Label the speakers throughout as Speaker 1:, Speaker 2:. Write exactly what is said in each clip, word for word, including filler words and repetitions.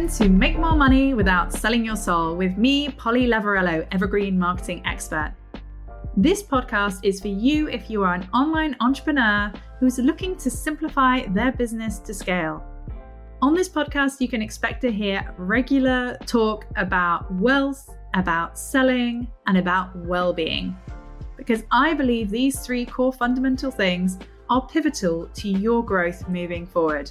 Speaker 1: Welcome to Make More Money Without Selling Your Soul with me, Polly Lavarello, Evergreen Marketing Expert. This podcast is for you if you are an online entrepreneur who's looking to simplify their business to scale. On this podcast, you can expect to hear regular talk about wealth, about selling, and about well-being. Because I believe these three core fundamental things are pivotal to your growth moving forward.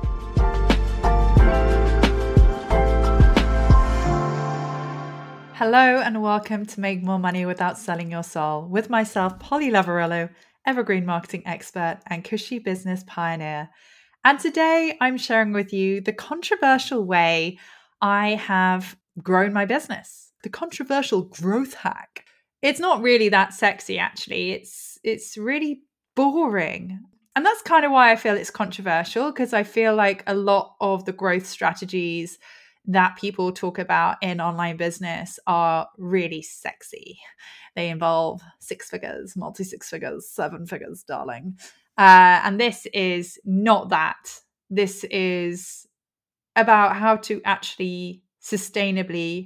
Speaker 1: Hello and welcome to Make More Money Without Selling Your Soul with myself, Polly Lavarello, Evergreen Marketing Expert and Cushy Business Pioneer. And today I'm sharing with you the controversial way I have grown my business, the controversial growth hack. It's not really that sexy, actually. It's it's really boring. And that's kind of why I feel it's controversial, because I feel like a lot of the growth strategies that people talk about in online business are really sexy. They involve six figures, multi six figures, seven figures, darling. Uh, and this is not that. This is about how to actually sustainably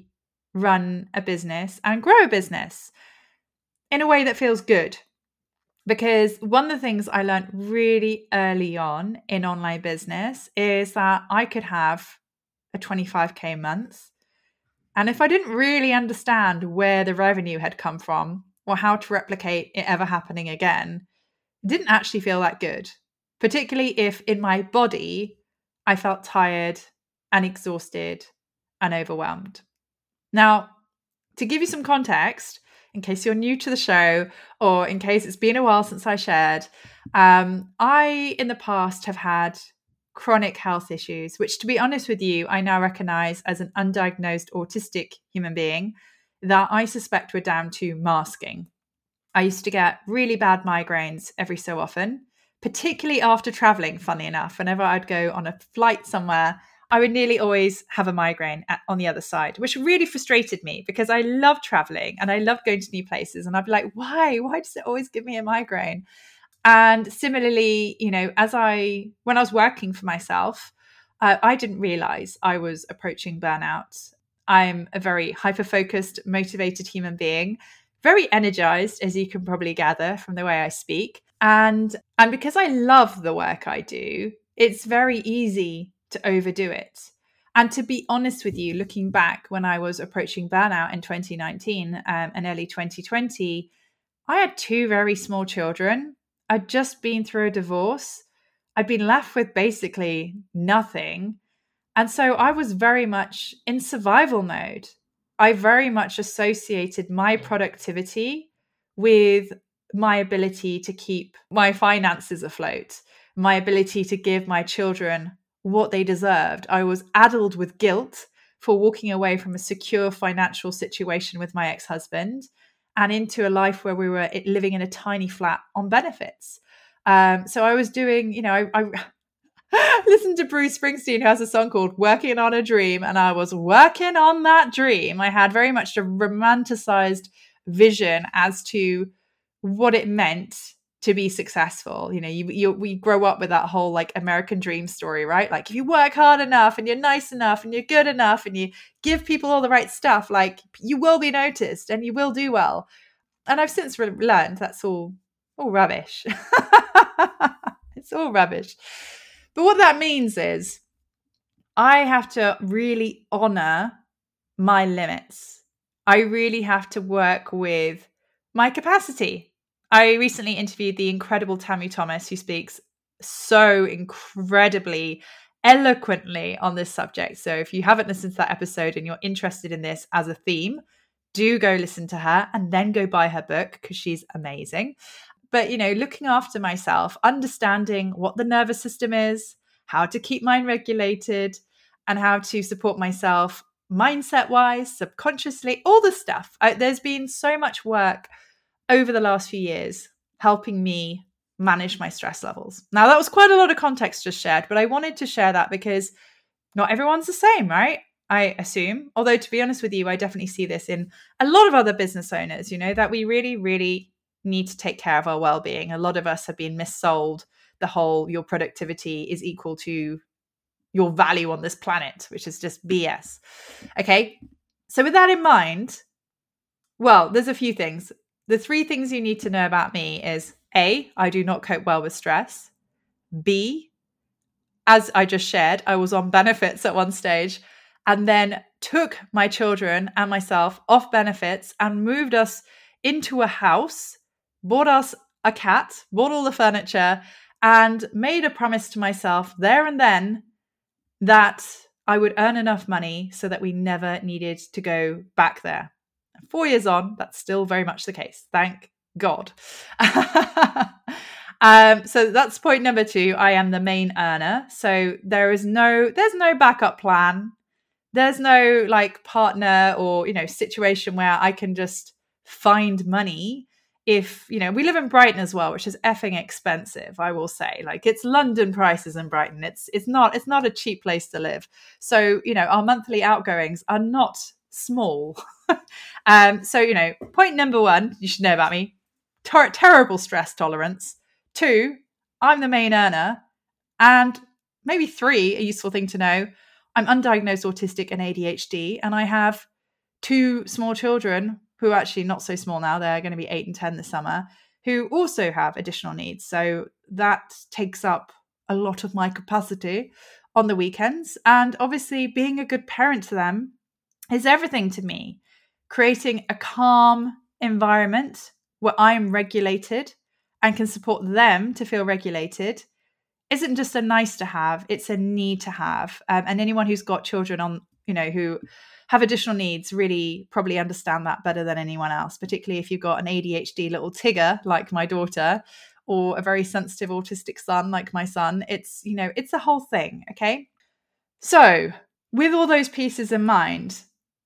Speaker 1: run a business and grow a business in a way that feels good. Because one of the things I learned really early on in online business is that I could have a twenty-five K month. And if I didn't really understand where the revenue had come from or how to replicate it ever happening again, it didn't actually feel that good, particularly if in my body, I felt tired and exhausted and overwhelmed. Now, to give you some context, in case you're new to the show or in case it's been a while since I shared, um, I, in the past, have had chronic health issues, which, to be honest with you, I now recognize as an undiagnosed autistic human being that I suspect were down to masking. I used to get really bad migraines every so often, particularly after traveling, funnily enough. Whenever I'd go on a flight somewhere, I would nearly always have a migraine at, on the other side, which really frustrated me because I love traveling and I love going to new places. And I'd be like, why? Why does it always give me a migraine? And similarly, you know, as I, when I was working for myself, uh, I didn't realize I was approaching burnout. I'm a very hyper-focused, motivated human being, very energized, as you can probably gather from the way I speak. And, and because I love the work I do, it's very easy to overdo it. And to be honest with you, looking back when I was approaching burnout in twenty nineteen um, and early twenty twenty, I had two very small children. I'd just been through a divorce. I'd been left with basically nothing. And so I was very much in survival mode. I very much associated my productivity with my ability to keep my finances afloat, my ability to give my children what they deserved. I was addled with guilt for walking away from a secure financial situation with my ex-husband and into a life where we were living in a tiny flat on benefits. Um, so I was doing, you know, I, I listened to Bruce Springsteen, who has a song called Working on a Dream, and I was working on that dream. I had very much a romanticized vision as to what it meant to be successful. You know, you, you we grow up with that whole like American dream story, right? Like if you work hard enough and you're nice enough and you're good enough and you give people all the right stuff, like you will be noticed and you will do well. And I've since re- learned that's all, all rubbish. It's all rubbish. But what that means is I have to really honor my limits. I really have to work with my capacity. I recently interviewed the incredible Tammy Thomas, who speaks so incredibly eloquently on this subject. So if you haven't listened to that episode and you're interested in this as a theme, do go listen to her and then go buy her book because she's amazing. But, you know, looking after myself, understanding what the nervous system is, how to keep mind regulated, and how to support myself mindset-wise, subconsciously, all the stuff. I, there's been so much work over the last few years helping me manage my stress levels. Now, that was quite a lot of context just shared, but I wanted to share that because not everyone's the same, right? I assume. Although, to be honest with you, I definitely see this in a lot of other business owners, you know, that we really, really need to take care of our well-being. A lot of us have been missold the whole your productivity is equal to your value on this planet, which is just B S. Okay. So with that in mind, well, there's a few things. The three things you need to know about me is A, I do not cope well with stress. B, as I just shared, I was on benefits at one stage and then took my children and myself off benefits and moved us into a house, bought us a cat, bought all the furniture, and made a promise to myself there and then that I would earn enough money so that we never needed to go back there. Four years on, that's still very much the case. Thank God. um, so that's point number two. I am the main earner. So there is no, there's no backup plan. There's no like partner or, you know, situation where I can just find money. If, you know, we live in Brighton as well, which is effing expensive, I will say. Like, it's London prices in Brighton. It's it's not it's not a cheap place to live. So, you know, our monthly outgoings are not small. um, so, you know, point number one, you should know about me. Ter- terrible stress tolerance. Two, I'm the main earner. And maybe three, a useful thing to know, I'm undiagnosed autistic and A D H D, and I have two small children who are actually not so small now. They're going to be eight and ten this summer, who also have additional needs. So that takes up a lot of my capacity on the weekends. And obviously being a good parent to them is everything to me. Creating a calm environment where I'm regulated and can support them to feel regulated isn't just a nice to have, it's a need to have. Um, and anyone who's got children on, you know, who have additional needs really probably understand that better than anyone else, particularly if you've got an A D H D little Tigger like my daughter or a very sensitive autistic son like my son. It's, you know, it's a whole thing. Okay. So with all those pieces in mind,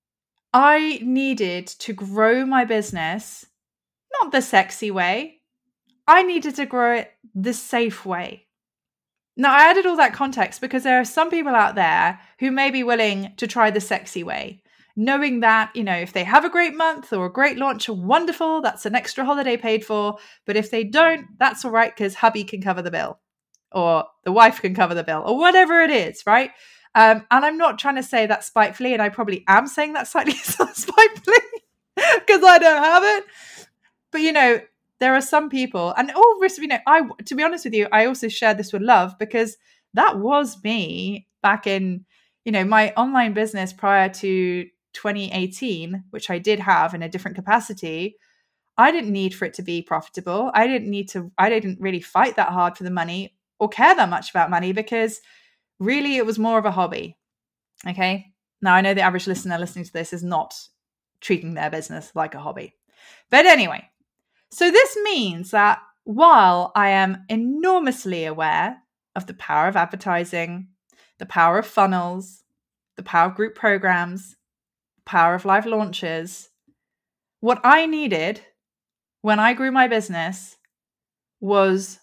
Speaker 1: I needed to grow my business, not the sexy way. I needed to grow it the safe way. Now, I added all that context because there are some people out there who may be willing to try the sexy way, knowing that, you know, if they have a great month or a great launch, wonderful, that's an extra holiday paid for. But if they don't, that's all right, because hubby can cover the bill or the wife can cover the bill or whatever it is, right? Um, and I'm not trying to say that spitefully, and I probably am saying that slightly spitefully because I don't have it. But, you know, there are some people, and all this, you know, I, to be honest with you, I also share this with love because that was me back in, you know, my online business prior to twenty eighteen, which I did have in a different capacity. I didn't need for it to be profitable. I didn't need to, I didn't really fight that hard for the money or care that much about money because really it was more of a hobby. Okay. Now I know the average listener listening to this is not treating their business like a hobby. But anyway, so this means that while I am enormously aware of the power of advertising, the power of funnels, the power of group programs, the power of live launches, what I needed when I grew my business was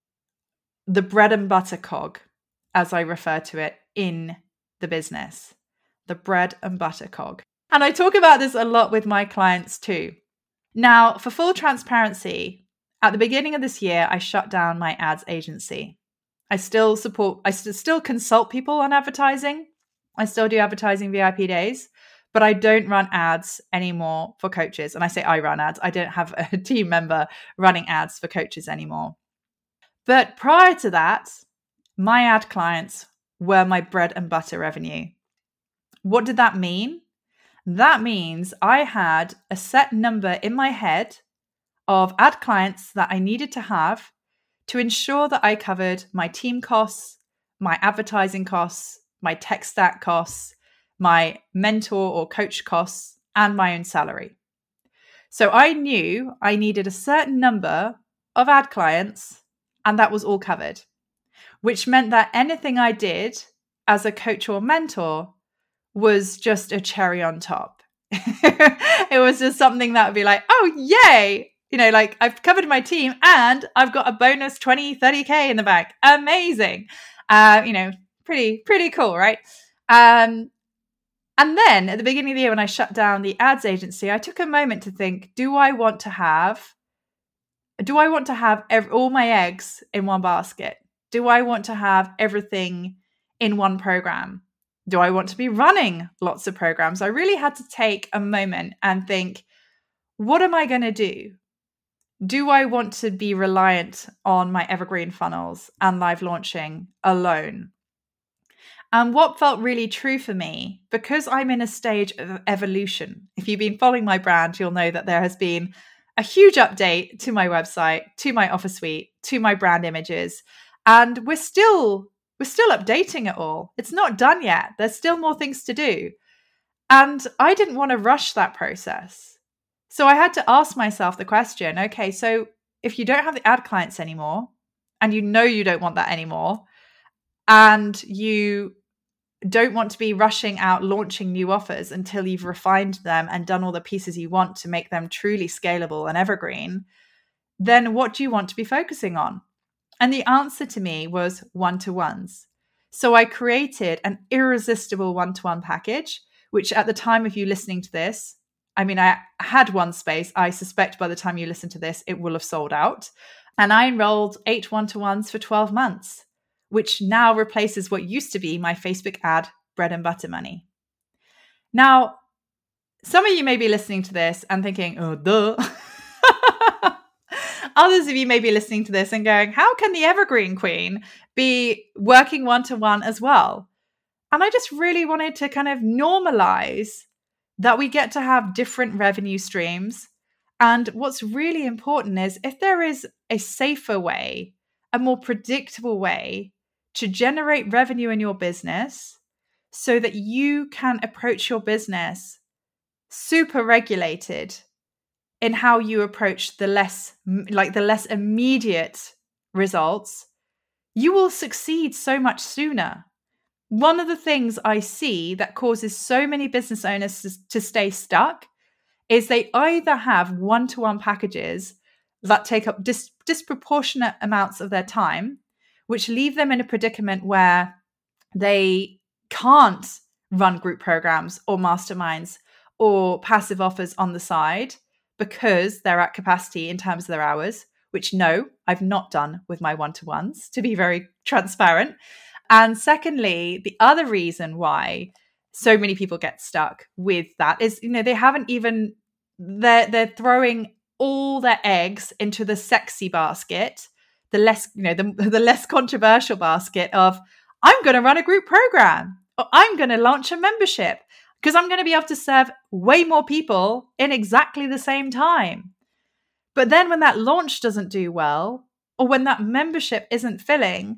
Speaker 1: the bread and butter cog, as I refer to it in the business, the bread and butter cog. And I talk about this a lot with my clients too. Now, for full transparency, at the beginning of this year, I shut down my ads agency. I still support, I st- still consult people on advertising. I still do advertising V I P days, but I don't run ads anymore for coaches. And I say I run ads. I don't have a team member running ads for coaches anymore. But prior to that, my ad clients were my bread and butter revenue. What did that mean? That means I had a set number in my head of ad clients that I needed to have to ensure that I covered my team costs, my advertising costs, my tech stack costs, my mentor or coach costs, and my own salary. So I knew I needed a certain number of ad clients, and that was all covered, which meant that anything I did as a coach or mentor was just a cherry on top. It was just something that would be like, oh, yay. You know, like I've covered my team and I've got a bonus twenty, thirty K in the bank. Amazing. Uh, you know, pretty, pretty cool, right? Um, and then at the beginning of the year, when I shut down the ads agency, I took a moment to think, do I want to have, do I want to have every, all my eggs in one basket? Do I want to have everything in one program? Do I want to be running lots of programs? I really had to take a moment and think, what am I going to do? Do I want to be reliant on my evergreen funnels and live launching alone? And what felt really true for me, because I'm in a stage of evolution. If you've been following my brand, you'll know that there has been a huge update to my website, to my offer suite, to my brand images. And we're still, we're still updating it all. It's not done yet. There's still more things to do. And I didn't want to rush that process. So I had to ask myself the question, okay, so if you don't have the ad clients anymore, and you know you don't want that anymore, and you don't want to be rushing out launching new offers until you've refined them and done all the pieces you want to make them truly scalable and evergreen, then what do you want to be focusing on? And the answer to me was one-to-ones. So I created an irresistible one-to-one package, which at the time of you listening to this, I mean, I had one space. I suspect by the time you listen to this, it will have sold out. And I enrolled eight one-to-ones for twelve months, which now replaces what used to be my Facebook ad bread and butter money. Now, some of you may be listening to this and thinking, oh, duh. Others of you may be listening to this and going, how can the Evergreen Queen be working one-to-one as well? And I just really wanted to kind of normalize that we get to have different revenue streams. And what's really important is if there is a safer way, a more predictable way to generate revenue in your business so that you can approach your business super regulated in how you approach the less, like the less immediate results, you will succeed so much sooner. One of the things I see that causes so many business owners to, to stay stuck is they either have one-to-one packages that take up dis- disproportionate amounts of their time, which leave them in a predicament where they can't run group programs or masterminds or passive offers on the side because they're at capacity in terms of their hours, which no, I've not done with my one-to-ones, to be very transparent. And secondly, the other reason why so many people get stuck with that is, you know, they haven't even, they're, they're throwing all their eggs into the sexy basket, the less, you know, the, the less controversial basket of, I'm going to run a group program, or I'm going to launch a membership because I'm going to be able to serve way more people in exactly the same time. But then when that launch doesn't do well, or when that membership isn't filling,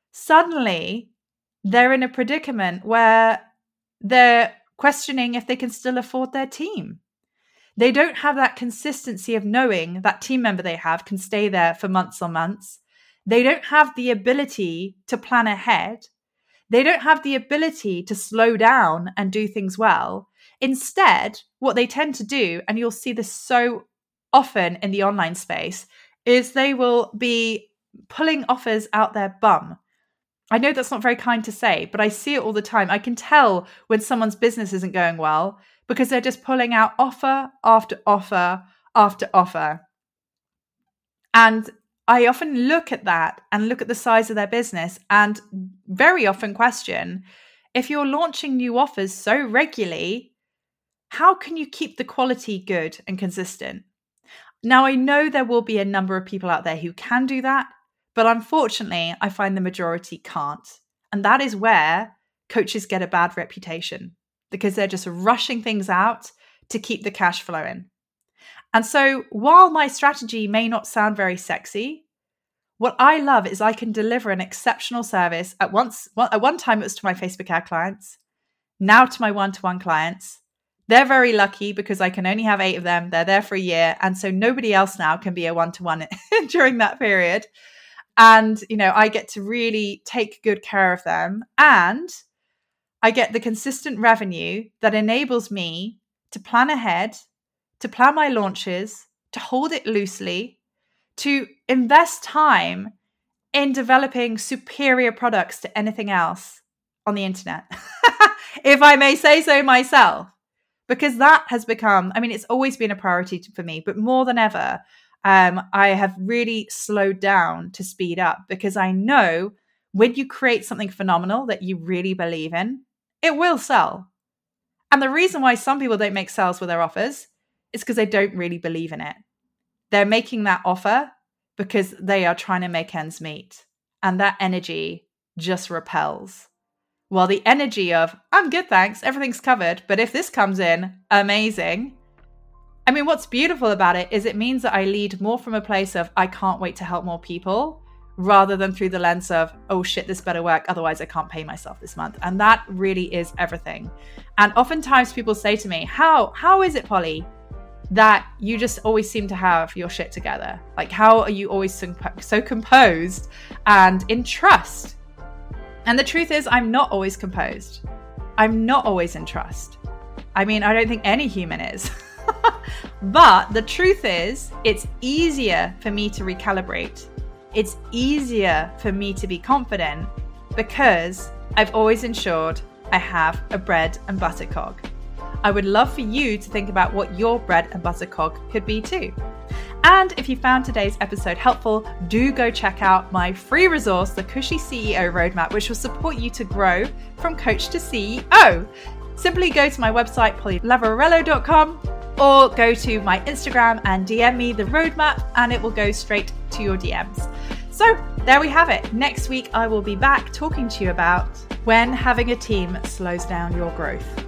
Speaker 1: suddenly they're in a predicament where they're questioning if they can still afford their team. They don't have that consistency of knowing that team member they have can stay there for months on months. They don't have the ability to plan ahead. They don't have the ability to slow down and do things well. Instead, what they tend to do, and you'll see this so often in the online space, is they will be pulling offers out their bum. I know that's not very kind to say, but I see it all the time. I can tell when someone's business isn't going well because they're just pulling out offer after offer after offer. And I often look at that and look at the size of their business and very often question, if you're launching new offers so regularly, how can you keep the quality good and consistent? Now, I know there will be a number of people out there who can do that, but unfortunately, I find the majority can't. And that is where coaches get a bad reputation because they're just rushing things out to keep the cash flowing. And so while my strategy may not sound very sexy, what I love is I can deliver an exceptional service at once. Well, at one time, it was to my Facebook ad clients, now to my one-to-one clients. They're very lucky because I can only have eight of them. They're there for a year. And so nobody else now can be a one-to-one during that period. And, you know, I get to really take good care of them. And I get the consistent revenue that enables me to plan ahead, to plan my launches, to hold it loosely, to invest time in developing superior products to anything else on the internet, if I may say so myself, because that has become, I mean, it's always been a priority for me, but more than ever, um, I have really slowed down to speed up because I know when you create something phenomenal that you really believe in, it will sell. And the reason why some people don't make sales with their offers is because they don't really believe in it. They're making that offer because they are trying to make ends meet. And that energy just repels. While the energy of, I'm good, thanks, everything's covered, but if this comes in, amazing. I mean, what's beautiful about it is it means that I lead more from a place of, I can't wait to help more people, rather than through the lens of, oh shit, this better work, otherwise I can't pay myself this month. And that really is everything. And oftentimes people say to me, how, how is it, Polly, that you just always seem to have your shit together? Like, how are you always so, so composed and in trust? And the truth is, I'm not always composed. I'm not always in trust. I mean, I don't think any human is. But the truth is, it's easier for me to recalibrate. It's easier for me to be confident because I've always ensured I have a bread and butter cog. I would love for you to think about what your bread and butter cog could be too. And if you found today's episode helpful, do go check out my free resource, the Cushy C E O Roadmap, which will support you to grow from coach to C E O. Simply go to my website, polly lavarello dot com, or go to my Instagram and D M me the roadmap, and it will go straight to your D Ms. So there we have it. Next week, I will be back talking to you about when having a team slows down your growth.